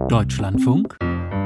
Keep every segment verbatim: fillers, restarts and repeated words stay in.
Deutschlandfunk,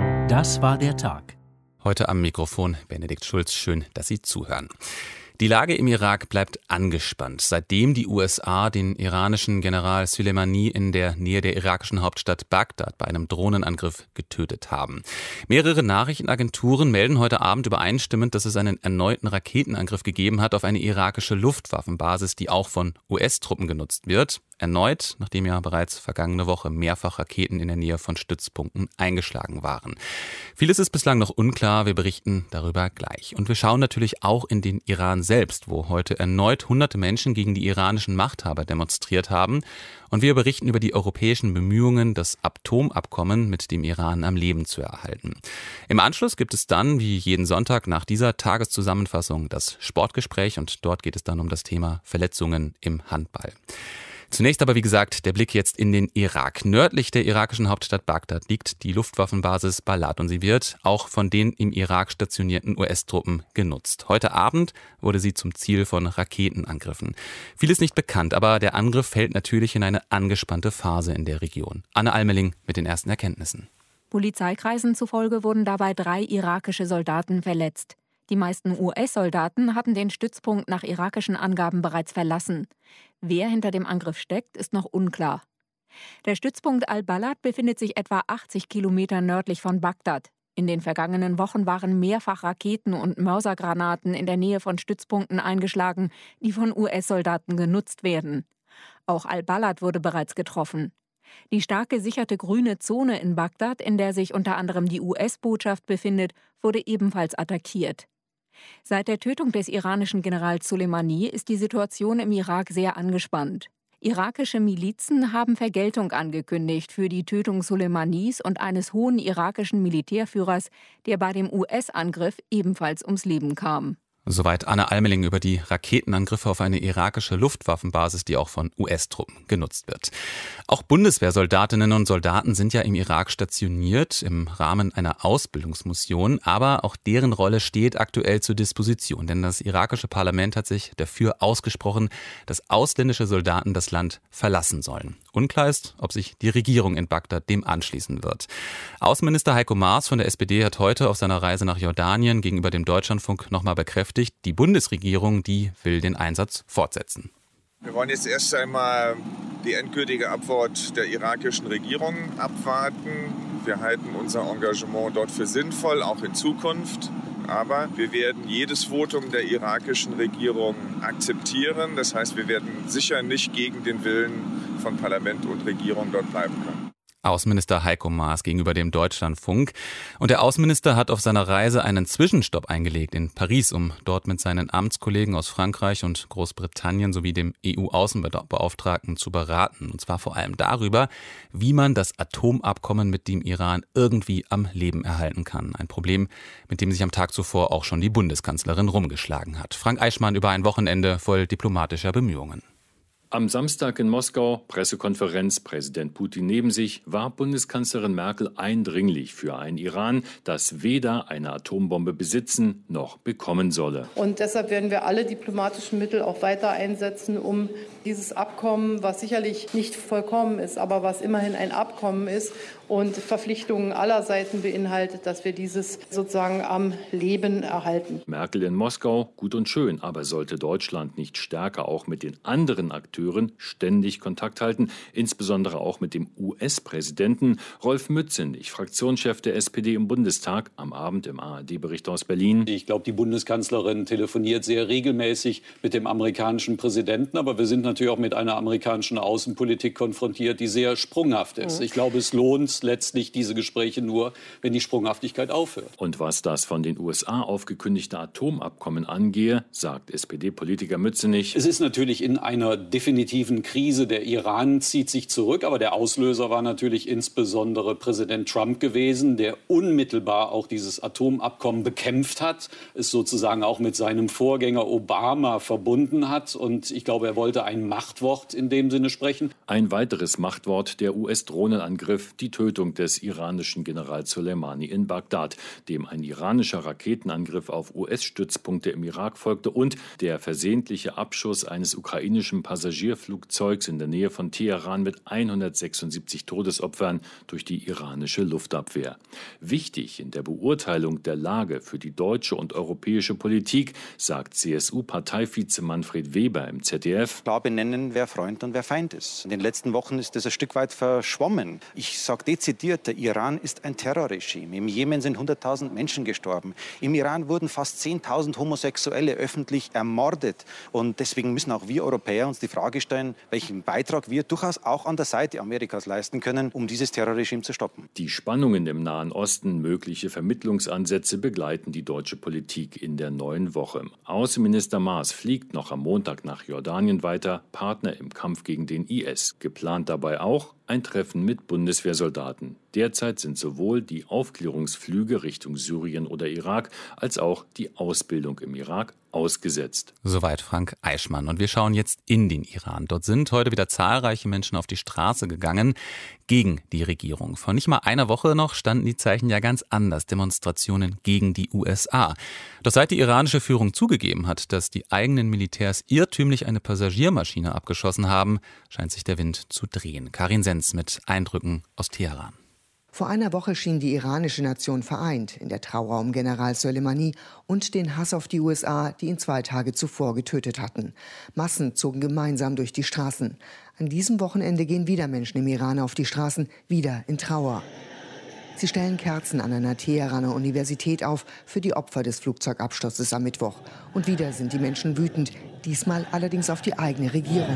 das war der Tag. Heute am Mikrofon Benedikt Schulz. Schön, dass Sie zuhören. Die Lage im Irak bleibt angespannt, seitdem die U S A den iranischen General Soleimani in der Nähe der irakischen Hauptstadt Bagdad bei einem Drohnenangriff getötet haben. Mehrere Nachrichtenagenturen melden heute Abend übereinstimmend, dass es einen erneuten Raketenangriff gegeben hat auf eine irakische Luftwaffenbasis, die auch von U S-Truppen genutzt wird. Erneut, nachdem ja bereits vergangene Woche mehrfach Raketen in der Nähe von Stützpunkten eingeschlagen waren. Vieles ist bislang noch unklar, wir berichten darüber gleich. Und wir schauen natürlich auch in den Iran selbst, wo heute erneut hunderte Menschen gegen die iranischen Machthaber demonstriert haben. Und wir berichten über die europäischen Bemühungen, das Atomabkommen mit dem Iran am Leben zu erhalten. Im Anschluss gibt es dann, wie jeden Sonntag nach dieser Tageszusammenfassung, das Sportgespräch und dort geht es dann um das Thema Verletzungen im Handball. Zunächst aber, wie gesagt, der Blick jetzt in den Irak. Nördlich der irakischen Hauptstadt Bagdad liegt die Luftwaffenbasis Balad und sie wird auch von den im Irak stationierten U S-Truppen genutzt. Heute Abend wurde sie zum Ziel von Raketenangriffen. Viel ist nicht bekannt, aber der Angriff fällt natürlich in eine angespannte Phase in der Region. Anne Almeling mit den ersten Erkenntnissen. Polizeikreisen zufolge wurden dabei drei irakische Soldaten verletzt. Die meisten U S-Soldaten hatten den Stützpunkt nach irakischen Angaben bereits verlassen. Wer hinter dem Angriff steckt, ist noch unklar. Der Stützpunkt Al-Balad befindet sich etwa achtzig Kilometer nördlich von Bagdad. In den vergangenen Wochen waren mehrfach Raketen und Mörsergranaten in der Nähe von Stützpunkten eingeschlagen, die von U S-Soldaten genutzt werden. Auch Al-Balad wurde bereits getroffen. Die stark gesicherte grüne Zone in Bagdad, in der sich unter anderem die U S-Botschaft befindet, wurde ebenfalls attackiert. Seit der Tötung des iranischen Generals Soleimani ist die Situation im Irak sehr angespannt. Irakische Milizen haben Vergeltung angekündigt für die Tötung Soleimanis und eines hohen irakischen Militärführers, der bei dem U S-Angriff ebenfalls ums Leben kam. Soweit Anne Almeling über die Raketenangriffe auf eine irakische Luftwaffenbasis, die auch von U S-Truppen genutzt wird. Auch Bundeswehrsoldatinnen und Soldaten sind ja im Irak stationiert im Rahmen einer Ausbildungsmission, aber auch deren Rolle steht aktuell zur Disposition, denn das irakische Parlament hat sich dafür ausgesprochen, dass ausländische Soldaten das Land verlassen sollen. Unklar ist, ob sich die Regierung in Bagdad dem anschließen wird. Außenminister Heiko Maas von der S P D hat heute auf seiner Reise nach Jordanien gegenüber dem Deutschlandfunk nochmal bekräftigt, die Bundesregierung, die will den Einsatz fortsetzen. Wir wollen jetzt erst einmal die endgültige Antwort der irakischen Regierung abwarten. Wir halten unser Engagement dort für sinnvoll, auch in Zukunft. Aber wir werden jedes Votum der irakischen Regierung akzeptieren. Das heißt, wir werden sicher nicht gegen den Willen von Parlament und Regierung dort bleiben können. Außenminister Heiko Maas gegenüber dem Deutschlandfunk. Und der Außenminister hat auf seiner Reise einen Zwischenstopp eingelegt in Paris, um dort mit seinen Amtskollegen aus Frankreich und Großbritannien sowie dem E U-Außenbeauftragten zu beraten. Und zwar vor allem darüber, wie man das Atomabkommen mit dem Iran irgendwie am Leben erhalten kann. Ein Problem, mit dem sich am Tag zuvor auch schon die Bundeskanzlerin rumgeschlagen hat. Frank Eichmann über ein Wochenende voll diplomatischer Bemühungen. Am Samstag in Moskau, Pressekonferenz, Präsident Putin neben sich, war Bundeskanzlerin Merkel eindringlich für ein Iran, das weder eine Atombombe besitzen noch bekommen solle. Und deshalb werden wir alle diplomatischen Mittel auch weiter einsetzen, um dieses Abkommen, was sicherlich nicht vollkommen ist, aber was immerhin ein Abkommen ist und Verpflichtungen aller Seiten beinhaltet, dass wir dieses sozusagen am Leben erhalten. Merkel in Moskau, gut und schön, aber sollte Deutschland nicht stärker auch mit den anderen Akteuren ständig Kontakt halten, insbesondere auch mit dem U S-Präsidenten Rolf Mützenich, Fraktionschef der S P D im Bundestag, am Abend im A R D-Bericht aus Berlin. Ich glaube, die Bundeskanzlerin telefoniert sehr regelmäßig mit dem amerikanischen Präsidenten, aber wir sind natürlich auch mit einer amerikanischen Außenpolitik konfrontiert, die sehr sprunghaft ist. Mhm. Ich glaube, es lohnt letztlich diese Gespräche nur, wenn die Sprunghaftigkeit aufhört. Und was das von den U S A aufgekündigte Atomabkommen angehe, sagt S P D-Politiker Mützenich. Es ist natürlich in einer definitiven Krise. Der Iran zieht sich zurück, aber der Auslöser war natürlich insbesondere Präsident Trump gewesen, der unmittelbar auch dieses Atomabkommen bekämpft hat, es sozusagen auch mit seinem Vorgänger Obama verbunden hat. Und ich glaube, er wollte ein ein Machtwort in dem Sinne sprechen. Ein weiteres Machtwort, der U S-Drohnenangriff, die Tötung des iranischen Generals Soleimani in Bagdad, dem ein iranischer Raketenangriff auf U S-Stützpunkte im Irak folgte und der versehentliche Abschuss eines ukrainischen Passagierflugzeugs in der Nähe von Teheran mit hundertsechsundsiebzig Todesopfern durch die iranische Luftabwehr. Wichtig in der Beurteilung der Lage für die deutsche und europäische Politik, sagt C S U-Parteivize Manfred Weber im Z D F. Klar benennen, wer Freund und wer Feind ist. In den letzten Wochen ist das ein Stück weit verschwommen. Ich sage dezidiert, der Iran ist ein Terrorregime. Im Jemen sind hunderttausend Menschen gestorben. Im Iran wurden fast zehntausend Homosexuelle öffentlich ermordet. Und deswegen müssen auch wir Europäer uns die Frage stellen, welchen Beitrag wir durchaus auch an der Seite Amerikas leisten können, um dieses Terrorregime zu stoppen. Die Spannungen im Nahen Osten, mögliche Vermittlungsansätze begleiten die deutsche Politik in der neuen Woche. Außenminister Maas fliegt noch am Montag nach Jordanien weiter, Partner im Kampf gegen den I S. Geplant dabei auch ein Treffen mit Bundeswehrsoldaten. Derzeit sind sowohl die Aufklärungsflüge Richtung Syrien oder Irak als auch die Ausbildung im Irak ausgesetzt. Soweit Frank Eichmann. Und wir schauen jetzt in den Iran. Dort sind heute wieder zahlreiche Menschen auf die Straße gegangen gegen die Regierung. Vor nicht mal einer Woche noch standen die Zeichen ja ganz anders. Demonstrationen gegen die U S A. Doch seit die iranische Führung zugegeben hat, dass die eigenen Militärs irrtümlich eine Passagiermaschine abgeschossen haben, scheint sich der Wind zu drehen. Karin Senz mit Eindrücken aus Teheran. Vor einer Woche schien die iranische Nation vereint in der Trauer um General Soleimani und den Hass auf die U S A, die ihn zwei Tage zuvor getötet hatten. Massen zogen gemeinsam durch die Straßen. An diesem Wochenende gehen wieder Menschen im Iran auf die Straßen, wieder in Trauer. Sie stellen Kerzen an einer Teheraner Universität auf für die Opfer des Flugzeugabsturzes am Mittwoch. Und wieder sind die Menschen wütend, diesmal allerdings auf die eigene Regierung.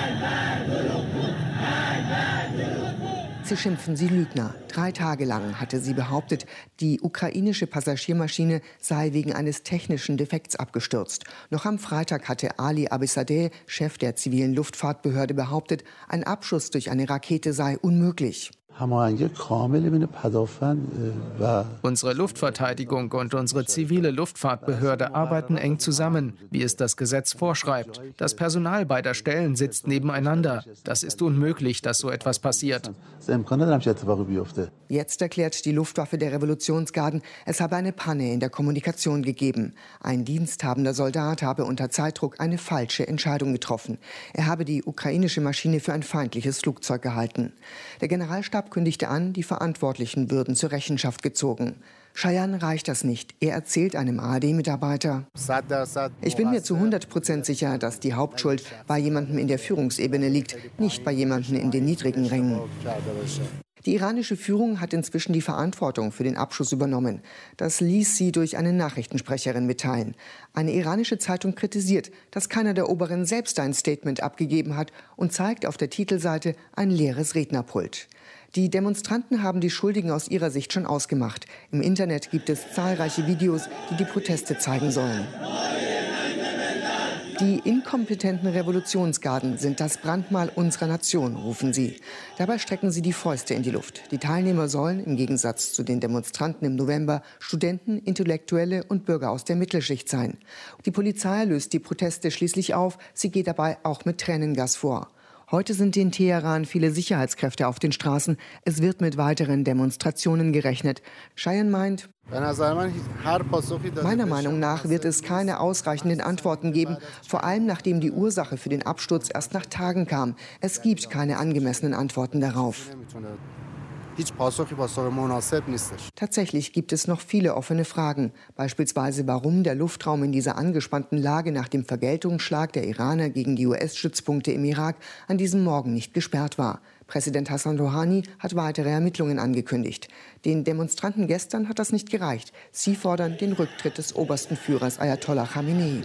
Sie schimpfen sie Lügner. Drei Tage lang hatte sie behauptet, die ukrainische Passagiermaschine sei wegen eines technischen Defekts abgestürzt. Noch am Freitag hatte Ali Abissadeh, Chef der zivilen Luftfahrtbehörde, behauptet, ein Abschuss durch eine Rakete sei unmöglich. Unsere Luftverteidigung und unsere zivile Luftfahrtbehörde arbeiten eng zusammen, wie es das Gesetz vorschreibt. Das Personal beider Stellen sitzt nebeneinander. Das ist unmöglich, dass so etwas passiert. Jetzt erklärt die Luftwaffe der Revolutionsgarden, es habe eine Panne in der Kommunikation gegeben. Ein diensthabender Soldat habe unter Zeitdruck eine falsche Entscheidung getroffen. Er habe die ukrainische Maschine für ein feindliches Flugzeug gehalten. Der Generalstab kündigte an, die Verantwortlichen würden zur Rechenschaft gezogen. Shayan reicht das nicht. Er erzählt einem A R D-Mitarbeiter: Ich bin mir zu hundert Prozent sicher, dass die Hauptschuld bei jemandem in der Führungsebene liegt, nicht bei jemandem in den niedrigen Rängen. Die iranische Führung hat inzwischen die Verantwortung für den Abschuss übernommen. Das ließ sie durch eine Nachrichtensprecherin mitteilen. Eine iranische Zeitung kritisiert, dass keiner der Oberen selbst ein Statement abgegeben hat und zeigt auf der Titelseite ein leeres Rednerpult. Die Demonstranten haben die Schuldigen aus ihrer Sicht schon ausgemacht. Im Internet gibt es zahlreiche Videos, die die Proteste zeigen sollen. Die inkompetenten Revolutionsgarden sind das Brandmal unserer Nation, rufen sie. Dabei strecken sie die Fäuste in die Luft. Die Teilnehmer sollen, im Gegensatz zu den Demonstranten im November, Studenten, Intellektuelle und Bürger aus der Mittelschicht sein. Die Polizei löst die Proteste schließlich auf. Sie geht dabei auch mit Tränengas vor. Heute sind in Teheran viele Sicherheitskräfte auf den Straßen. Es wird mit weiteren Demonstrationen gerechnet. Shayan meint: Meiner Meinung nach wird es keine ausreichenden Antworten geben, vor allem nachdem die Ursache für den Absturz erst nach Tagen kam. Es gibt keine angemessenen Antworten darauf. Tatsächlich gibt es noch viele offene Fragen, beispielsweise warum der Luftraum in dieser angespannten Lage nach dem Vergeltungsschlag der Iraner gegen die U S-Stützpunkte im Irak an diesem Morgen nicht gesperrt war. Präsident Hassan Rouhani hat weitere Ermittlungen angekündigt. Den Demonstranten gestern hat das nicht gereicht. Sie fordern den Rücktritt des obersten Führers Ayatollah Khamenei.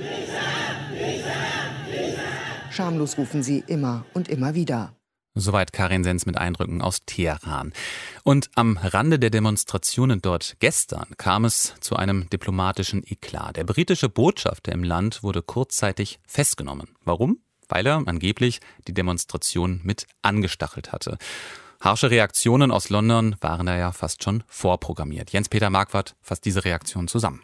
Schamlos rufen sie immer und immer wieder. Soweit Karin Senz mit Eindrücken aus Teheran. Und am Rande der Demonstrationen dort gestern kam es zu einem diplomatischen Eklat. Der britische Botschafter im Land wurde kurzzeitig festgenommen. Warum? Weil er angeblich die Demonstration mit angestachelt hatte. Harsche Reaktionen aus London waren da ja fast schon vorprogrammiert. Jens-Peter Marquardt fasst diese Reaktion zusammen.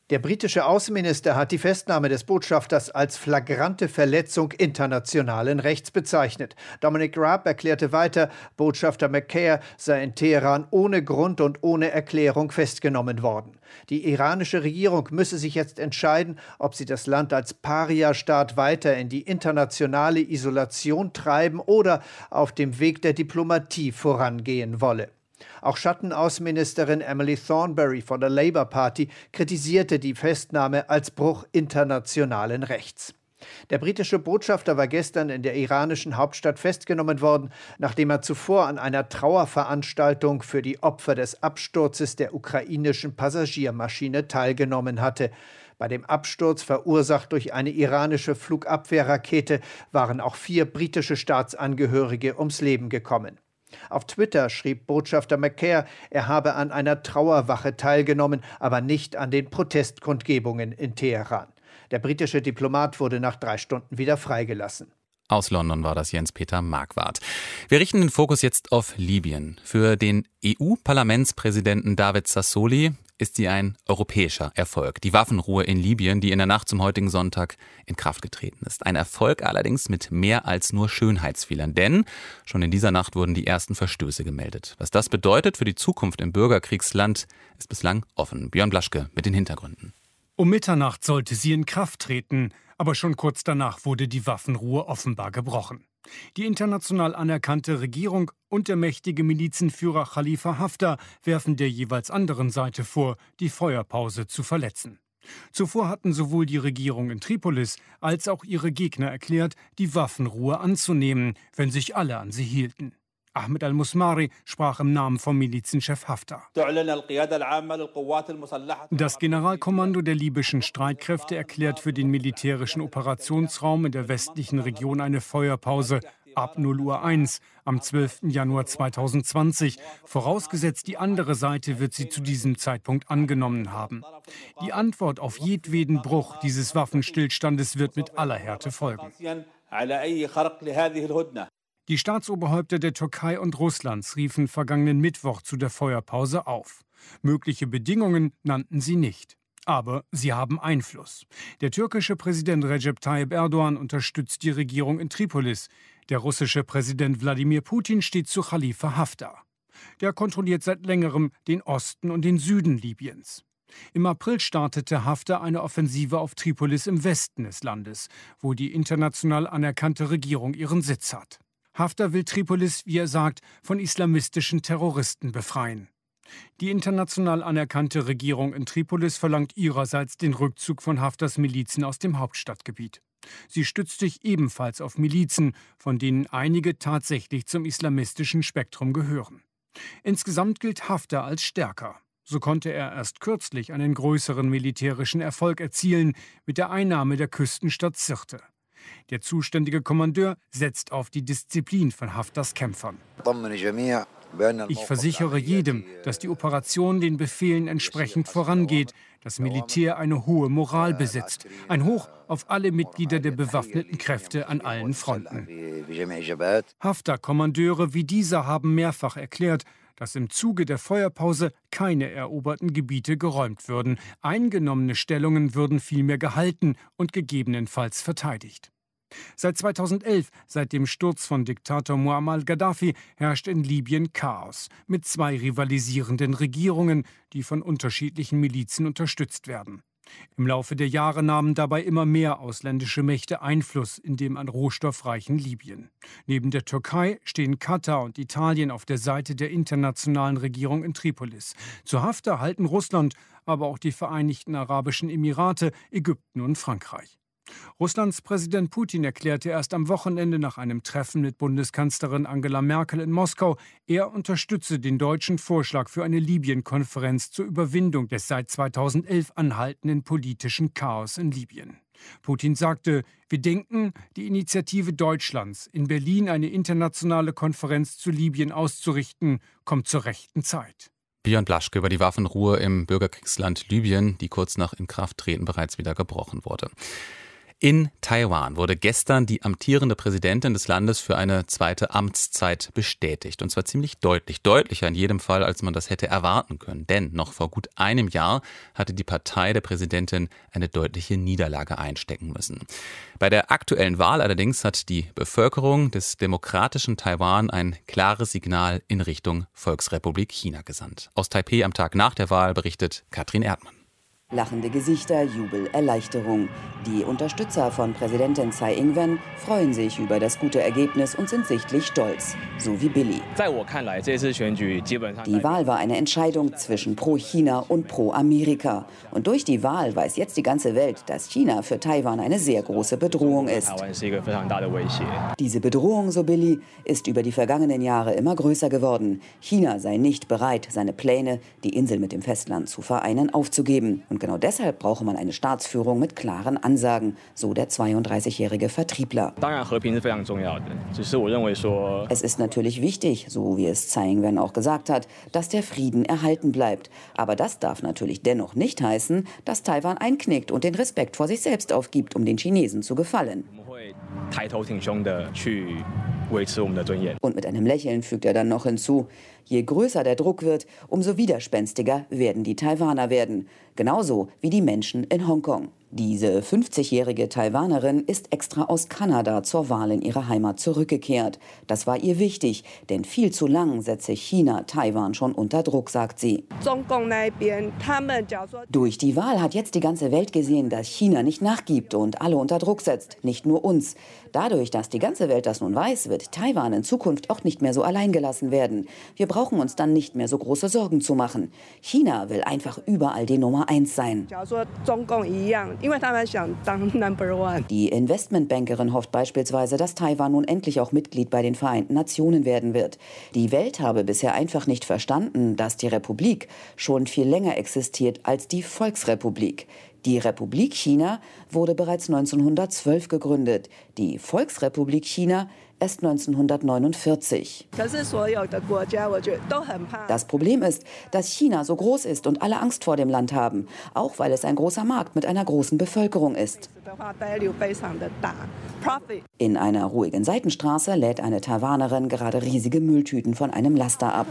Der britische Außenminister hat die Festnahme des Botschafters als flagrante Verletzung internationalen Rechts bezeichnet. Dominic Raab erklärte weiter, Botschafter Mackay sei in Teheran ohne Grund und ohne Erklärung festgenommen worden. Die iranische Regierung müsse sich jetzt entscheiden, ob sie das Land als Paria-Staat weiter in die internationale Isolation treiben oder auf dem Weg der Diplomatie vorangehen wolle. Auch Schattenaußenministerin Emily Thornberry von der Labour Party kritisierte die Festnahme als Bruch internationalen Rechts. Der britische Botschafter war gestern in der iranischen Hauptstadt festgenommen worden, nachdem er zuvor an einer Trauerveranstaltung für die Opfer des Absturzes der ukrainischen Passagiermaschine teilgenommen hatte. Bei dem Absturz, verursacht durch eine iranische Flugabwehrrakete, waren auch vier britische Staatsangehörige ums Leben gekommen. Auf Twitter schrieb Botschafter Mackay, er habe an einer Trauerwache teilgenommen, aber nicht an den Protestkundgebungen in Teheran. Der britische Diplomat wurde nach drei Stunden wieder freigelassen. Aus London war das Jens-Peter Marquardt. Wir richten den Fokus jetzt auf Libyen. Für den E U-Parlamentspräsidenten David Sassoli ist sie ein europäischer Erfolg. Die Waffenruhe in Libyen, die in der Nacht zum heutigen Sonntag in Kraft getreten ist. Ein Erfolg allerdings mit mehr als nur Schönheitsfehlern. Denn schon in dieser Nacht wurden die ersten Verstöße gemeldet. Was das bedeutet für die Zukunft im Bürgerkriegsland, ist bislang offen. Björn Blaschke mit den Hintergründen. Um Mitternacht sollte sie in Kraft treten, aber schon kurz danach wurde die Waffenruhe offenbar gebrochen. Die international anerkannte Regierung und der mächtige Milizenführer Khalifa Haftar werfen der jeweils anderen Seite vor, die Feuerpause zu verletzen. Zuvor hatten sowohl die Regierung in Tripolis als auch ihre Gegner erklärt, die Waffenruhe anzunehmen, wenn sich alle an sie hielten. Ahmed al-Musmari sprach im Namen vom Milizenchef Haftar. Das Generalkommando der libyschen Streitkräfte erklärt für den militärischen Operationsraum in der westlichen Region eine Feuerpause ab null Uhr eins am zwölften Januar zweitausendzwanzig, vorausgesetzt die andere Seite wird sie zu diesem Zeitpunkt angenommen haben. Die Antwort auf jedweden Bruch dieses Waffenstillstandes wird mit aller Härte folgen. Die Staatsoberhäupter der Türkei und Russlands riefen vergangenen Mittwoch zu der Feuerpause auf. Mögliche Bedingungen nannten sie nicht. Aber sie haben Einfluss. Der türkische Präsident Recep Tayyip Erdogan unterstützt die Regierung in Tripolis. Der russische Präsident Wladimir Putin steht zu Khalifa Haftar. Der kontrolliert seit längerem den Osten und den Süden Libyens. Im April startete Haftar eine Offensive auf Tripolis im Westen des Landes, wo die international anerkannte Regierung ihren Sitz hat. Haftar will Tripolis, wie er sagt, von islamistischen Terroristen befreien. Die international anerkannte Regierung in Tripolis verlangt ihrerseits den Rückzug von Haftars Milizen aus dem Hauptstadtgebiet. Sie stützt sich ebenfalls auf Milizen, von denen einige tatsächlich zum islamistischen Spektrum gehören. Insgesamt gilt Haftar als stärker. So konnte er erst kürzlich einen größeren militärischen Erfolg erzielen mit der Einnahme der Küstenstadt Sirte. Der zuständige Kommandeur setzt auf die Disziplin von Haftars Kämpfern. Ich versichere jedem, dass die Operation den Befehlen entsprechend vorangeht, das Militär eine hohe Moral besitzt, ein Hoch auf alle Mitglieder der bewaffneten Kräfte an allen Fronten. Haftar-Kommandeure wie dieser haben mehrfach erklärt, dass im Zuge der Feuerpause keine eroberten Gebiete geräumt würden. Eingenommene Stellungen würden vielmehr gehalten und gegebenenfalls verteidigt. Seit zweitausendelf, seit dem Sturz von Diktator Muammar Gaddafi, herrscht in Libyen Chaos mit zwei rivalisierenden Regierungen, die von unterschiedlichen Milizen unterstützt werden. Im Laufe der Jahre nahmen dabei immer mehr ausländische Mächte Einfluss in dem an rohstoffreichen Libyen. Neben der Türkei stehen Katar und Italien auf der Seite der internationalen Regierung in Tripolis. Zu Haftar halten Russland, aber auch die Vereinigten Arabischen Emirate, Ägypten und Frankreich. Russlands Präsident Putin erklärte erst am Wochenende nach einem Treffen mit Bundeskanzlerin Angela Merkel in Moskau, er unterstütze den deutschen Vorschlag für eine Libyen-Konferenz zur Überwindung des seit zweitausendelf anhaltenden politischen Chaos in Libyen. Putin sagte, wir denken, die Initiative Deutschlands, in Berlin eine internationale Konferenz zu Libyen auszurichten, kommt zur rechten Zeit. Björn Blaschke über die Waffenruhe im Bürgerkriegsland Libyen, die kurz nach Inkrafttreten bereits wieder gebrochen wurde. In Taiwan wurde gestern die amtierende Präsidentin des Landes für eine zweite Amtszeit bestätigt. Und zwar ziemlich deutlich, deutlicher in jedem Fall, als man das hätte erwarten können. Denn noch vor gut einem Jahr hatte die Partei der Präsidentin eine deutliche Niederlage einstecken müssen. Bei der aktuellen Wahl allerdings hat die Bevölkerung des demokratischen Taiwan ein klares Signal in Richtung Volksrepublik China gesandt. Aus Taipeh am Tag nach der Wahl berichtet Katrin Erdmann. Lachende Gesichter, Jubel, Erleichterung. Die Unterstützer von Präsidentin Tsai Ing-wen freuen sich über das gute Ergebnis und sind sichtlich stolz, so wie Billy. Die Wahl war eine Entscheidung zwischen Pro-China und Pro-Amerika. Und durch die Wahl weiß jetzt die ganze Welt, dass China für Taiwan eine sehr große Bedrohung ist. Diese Bedrohung, so Billy, ist über die vergangenen Jahre immer größer geworden. China sei nicht bereit, seine Pläne, die Insel mit dem Festland zu vereinen, aufzugeben. Und genau deshalb brauche man eine Staatsführung mit klaren Ansagen, so der zweiunddreißigjährige Vertriebler. Es ist natürlich wichtig, so wie es Tsai Ing-wen auch gesagt hat, dass der Frieden erhalten bleibt. Aber das darf natürlich dennoch nicht heißen, dass Taiwan einknickt und den Respekt vor sich selbst aufgibt, um den Chinesen zu gefallen. Und mit einem Lächeln fügt er dann noch hinzu: Je größer der Druck wird, umso widerspenstiger werden die Taiwaner werden. Genauso wie die Menschen in Hongkong. Diese fünfzigjährige Taiwanerin ist extra aus Kanada zur Wahl in ihre Heimat zurückgekehrt. Das war ihr wichtig, denn viel zu lang setze China Taiwan schon unter Druck, sagt sie. Durch die Wahl hat jetzt die ganze Welt gesehen, dass China nicht nachgibt und alle unter Druck setzt, nicht nur uns. Dadurch, dass die ganze Welt das nun weiß, wird Taiwan in Zukunft auch nicht mehr so allein gelassen werden. Wir brauchen uns dann nicht mehr so große Sorgen zu machen. China will einfach überall die Nummer eins sein. Die Investmentbankerin hofft beispielsweise, dass Taiwan nun endlich auch Mitglied bei den Vereinten Nationen werden wird. Die Welt habe bisher einfach nicht verstanden, dass die Republik schon viel länger existiert als die Volksrepublik. Die Republik China wurde bereits neunzehnhundertzwölf gegründet, die Volksrepublik China erst neunzehnhundertneunundvierzig. Das Problem ist, dass China so groß ist und alle Angst vor dem Land haben, auch weil es ein großer Markt mit einer großen Bevölkerung ist. In einer ruhigen Seitenstraße lädt eine Taiwanerin gerade riesige Mülltüten von einem Laster ab.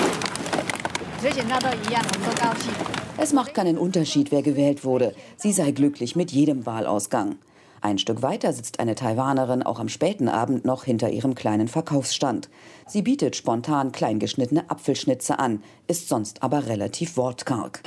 Es macht keinen Unterschied, wer gewählt wurde. Sie sei glücklich mit jedem Wahlausgang. Ein Stück weiter sitzt eine Taiwanerin auch am späten Abend noch hinter ihrem kleinen Verkaufsstand. Sie bietet spontan kleingeschnittene Apfelschnitze an, ist sonst aber relativ wortkarg.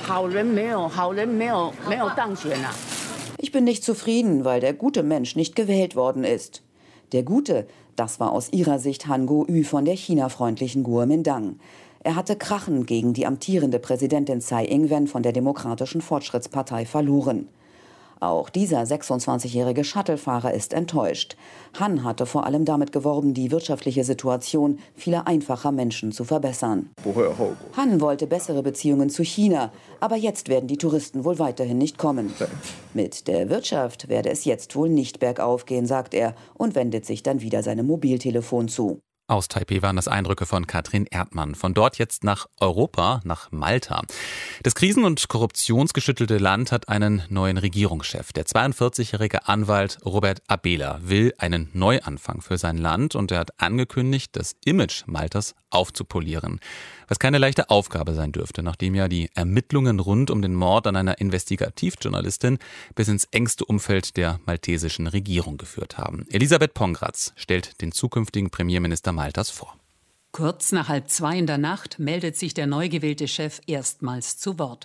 Ich bin nicht zufrieden, weil der gute Mensch nicht gewählt worden ist. Der Gute, das war aus ihrer Sicht Han Kuo-yu von der China-freundlichen Kuomintang. Er hatte krachend gegen die amtierende Präsidentin Tsai Ing-wen von der Demokratischen Fortschrittspartei verloren. Auch dieser sechsundzwanzigjährige Shuttlefahrer ist enttäuscht. Han hatte vor allem damit geworben, die wirtschaftliche Situation vieler einfacher Menschen zu verbessern. Han wollte bessere Beziehungen zu China, aber jetzt werden die Touristen wohl weiterhin nicht kommen. Mit der Wirtschaft werde es jetzt wohl nicht bergauf gehen, sagt er und wendet sich dann wieder seinem Mobiltelefon zu. Aus Taipeh waren das Eindrücke von Katrin Erdmann. Von dort jetzt nach Europa, nach Malta. Das krisen- und korruptionsgeschüttelte Land hat einen neuen Regierungschef. Der zweiundvierzigjährige Anwalt Robert Abela will einen Neuanfang für sein Land und er hat angekündigt, das Image Maltas aufzupolieren. Was keine leichte Aufgabe sein dürfte, nachdem ja die Ermittlungen rund um den Mord an einer Investigativjournalistin bis ins engste Umfeld der maltesischen Regierung geführt haben. Elisabeth Pongratz stellt den zukünftigen Premierminister Maltas vor. Kurz nach halb zwei in der Nacht meldet sich der neu gewählte Chef erstmals zu Wort.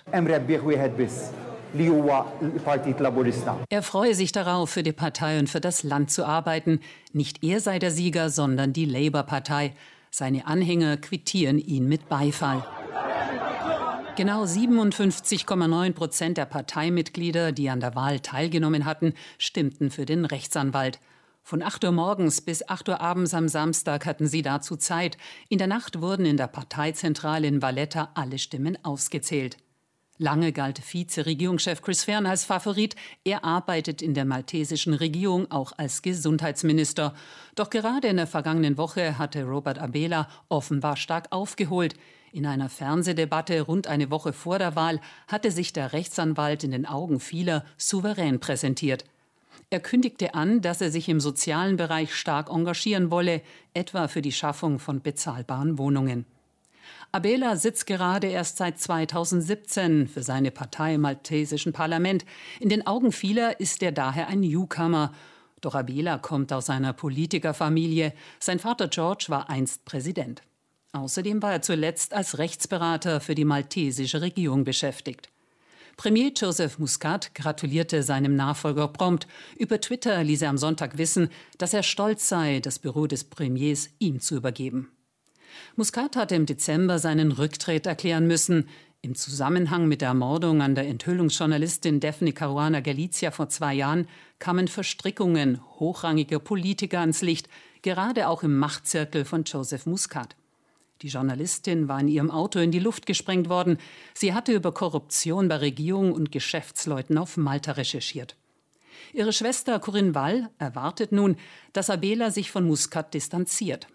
Er freue sich darauf, für die Partei und für das Land zu arbeiten. Nicht er sei der Sieger, sondern die Labour-Partei. Seine Anhänger quittieren ihn mit Beifall. Genau siebenundfünfzig Komma neun Prozent der Parteimitglieder, die an der Wahl teilgenommen hatten, stimmten für den Rechtsanwalt. Von acht Uhr morgens bis acht Uhr abends am Samstag hatten sie dazu Zeit. In der Nacht wurden in der Parteizentrale in Valletta alle Stimmen ausgezählt. Lange galt Vize-Regierungschef Chris Fearn als Favorit. Er arbeitet in der maltesischen Regierung auch als Gesundheitsminister. Doch gerade in der vergangenen Woche hatte Robert Abela offenbar stark aufgeholt. In einer Fernsehdebatte rund eine Woche vor der Wahl hatte sich der Rechtsanwalt in den Augen vieler souverän präsentiert. Er kündigte an, dass er sich im sozialen Bereich stark engagieren wolle, etwa für die Schaffung von bezahlbaren Wohnungen. Abela sitzt gerade erst seit zweitausendsiebzehn für seine Partei im maltesischen Parlament. In den Augen vieler ist er daher ein Newcomer. Doch Abela kommt aus einer Politikerfamilie. Sein Vater George war einst Präsident. Außerdem war er zuletzt als Rechtsberater für die maltesische Regierung beschäftigt. Premier Joseph Muscat gratulierte seinem Nachfolger prompt. Über Twitter ließ er am Sonntag wissen, dass er stolz sei, das Büro des Premiers ihm zu übergeben. Muscat hatte im Dezember seinen Rücktritt erklären müssen. Im Zusammenhang mit der Ermordung an der Enthüllungsjournalistin Daphne Caruana Galizia vor zwei Jahren kamen Verstrickungen hochrangiger Politiker ans Licht, gerade auch im Machtzirkel von Joseph Muscat. Die Journalistin war in ihrem Auto in die Luft gesprengt worden. Sie hatte über Korruption bei Regierung und Geschäftsleuten auf Malta recherchiert. Ihre Schwester Corinne Wall erwartet nun, dass Abela sich von Muscat distanziert.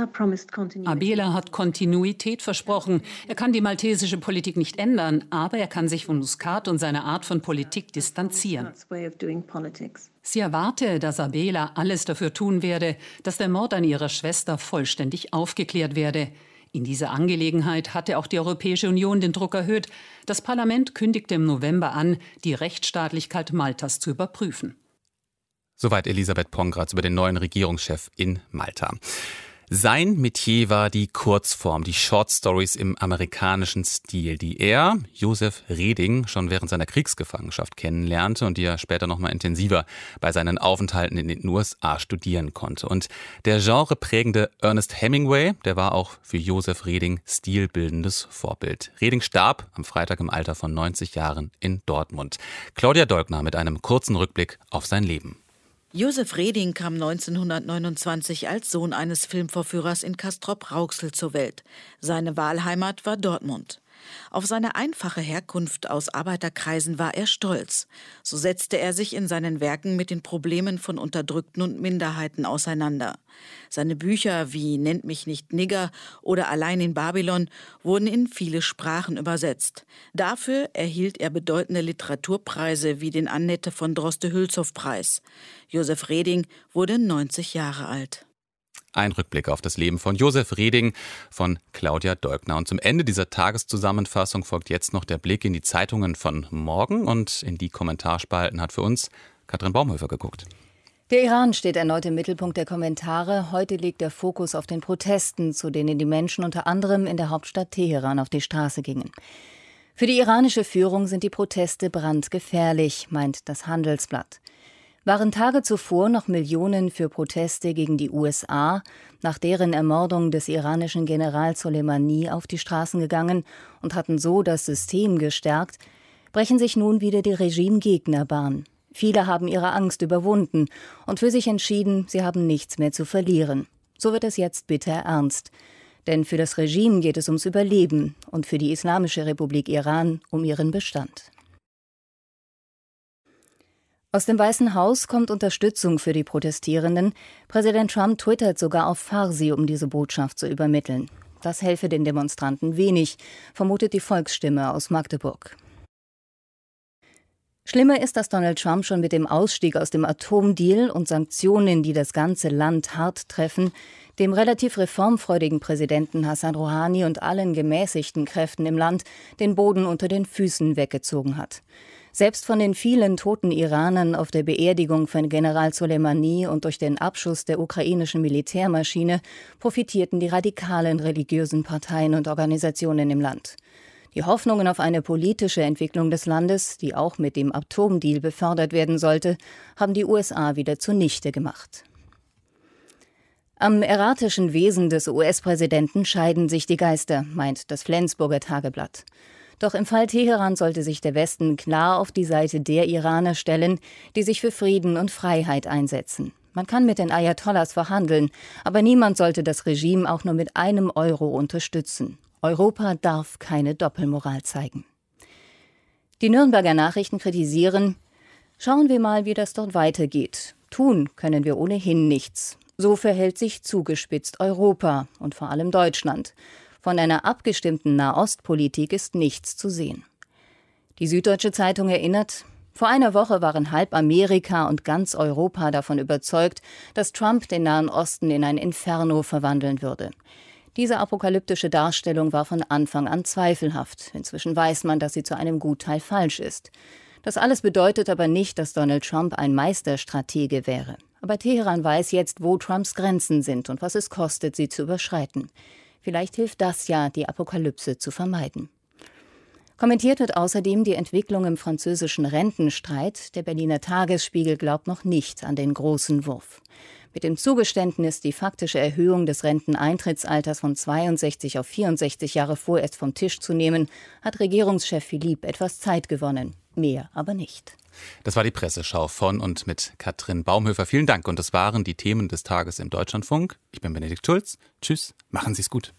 Abela hat Kontinuität versprochen. Er kann die maltesische Politik nicht ändern, aber er kann sich von Muscat und seiner Art von Politik distanzieren. Sie erwarte, dass Abela alles dafür tun werde, dass der Mord an ihrer Schwester vollständig aufgeklärt werde. In dieser Angelegenheit hatte auch die Europäische Union den Druck erhöht. Das Parlament kündigte im November an, die Rechtsstaatlichkeit Maltas zu überprüfen. Soweit Elisabeth Pongratz über den neuen Regierungschef in Malta. Sein Metier war die Kurzform, die Short Stories im amerikanischen Stil, die er, Joseph Reding, schon während seiner Kriegsgefangenschaft kennenlernte und die er später noch mal intensiver bei seinen Aufenthalten in den U S A studieren konnte. Und der genreprägende Ernest Hemingway, der war auch für Joseph Reding stilbildendes Vorbild. Reding starb am Freitag im Alter von neunzig Jahren in Dortmund. Claudia Dolkner mit einem kurzen Rückblick auf sein Leben. Joseph Reding kam neunzehnhundertneunundzwanzig als Sohn eines Filmvorführers in Castrop-Rauxel zur Welt. Seine Wahlheimat war Dortmund. Auf seine einfache Herkunft aus Arbeiterkreisen war er stolz. So setzte er sich in seinen Werken mit den Problemen von Unterdrückten und Minderheiten auseinander. Seine Bücher wie »Nennt mich nicht Nigger« oder »Allein in Babylon« wurden in viele Sprachen übersetzt. Dafür erhielt er bedeutende Literaturpreise wie den Annette von Droste-Hülshoff-Preis. Joseph Reding wurde neunzig Jahre alt. Ein Rückblick auf das Leben von Joseph Reding von Claudia Dolkner. Und zum Ende dieser Tageszusammenfassung folgt jetzt noch der Blick in die Zeitungen von morgen. Und in die Kommentarspalten hat für uns Katrin Baumhöfer geguckt. Der Iran steht erneut im Mittelpunkt der Kommentare. Heute liegt der Fokus auf den Protesten, zu denen die Menschen unter anderem in der Hauptstadt Teheran auf die Straße gingen. Für die iranische Führung sind die Proteste brandgefährlich, meint das Handelsblatt. Waren Tage zuvor noch Millionen für Proteste gegen die U S A, nach deren Ermordung des iranischen Generals Soleimani auf die Straßen gegangen und hatten so das System gestärkt, brechen sich nun wieder die Regimegegner Bahn. Viele haben ihre Angst überwunden und für sich entschieden, sie haben nichts mehr zu verlieren. So wird es jetzt bitter ernst. Denn für das Regime geht es ums Überleben und für die Islamische Republik Iran um ihren Bestand. Aus dem Weißen Haus kommt Unterstützung für die Protestierenden. Präsident Trump twittert sogar auf Farsi, um diese Botschaft zu übermitteln. Das helfe den Demonstranten wenig, vermutet die Volksstimme aus Magdeburg. Schlimmer ist, dass Donald Trump schon mit dem Ausstieg aus dem Atomdeal und Sanktionen, die das ganze Land hart treffen, dem relativ reformfreudigen Präsidenten Hassan Rouhani und allen gemäßigten Kräften im Land den Boden unter den Füßen weggezogen hat. Selbst von den vielen toten Iranern auf der Beerdigung von General Soleimani und durch den Abschuss der ukrainischen Militärmaschine profitierten die radikalen religiösen Parteien und Organisationen im Land. Die Hoffnungen auf eine politische Entwicklung des Landes, die auch mit dem Atomdeal befördert werden sollte, haben die U S A wieder zunichte gemacht. Am erratischen Wesen des U S-Präsidenten scheiden sich die Geister, meint das Flensburger Tageblatt. Doch im Fall Teheran sollte sich der Westen klar auf die Seite der Iraner stellen, die sich für Frieden und Freiheit einsetzen. Man kann mit den Ayatollahs verhandeln, aber niemand sollte das Regime auch nur mit einem Euro unterstützen. Europa darf keine Doppelmoral zeigen. Die Nürnberger Nachrichten kritisieren: Schauen wir mal, wie das dort weitergeht. Tun können wir ohnehin nichts. So verhält sich zugespitzt Europa und vor allem Deutschland. Von einer abgestimmten Nahostpolitik ist nichts zu sehen. Die Süddeutsche Zeitung erinnert: Vor einer Woche waren halb Amerika und ganz Europa davon überzeugt, dass Trump den Nahen Osten in ein Inferno verwandeln würde. Diese apokalyptische Darstellung war von Anfang an zweifelhaft. Inzwischen weiß man, dass sie zu einem Gutteil falsch ist. Das alles bedeutet aber nicht, dass Donald Trump ein Meisterstratege wäre. Aber Teheran weiß jetzt, wo Trumps Grenzen sind und was es kostet, sie zu überschreiten. Vielleicht hilft das ja, die Apokalypse zu vermeiden. Kommentiert wird außerdem die Entwicklung im französischen Rentenstreit. Der Berliner Tagesspiegel glaubt noch nicht an den großen Wurf. Mit dem Zugeständnis, die faktische Erhöhung des Renteneintrittsalters von zweiundsechzig auf vierundsechzig Jahre vorerst vom Tisch zu nehmen, hat Regierungschef Philippe etwas Zeit gewonnen. Mehr aber nicht. Das war die Presseschau von und mit Katrin Baumhöfer. Vielen Dank. Und das waren die Themen des Tages im Deutschlandfunk. Ich bin Benedikt Schulz. Tschüss, machen Sie es gut.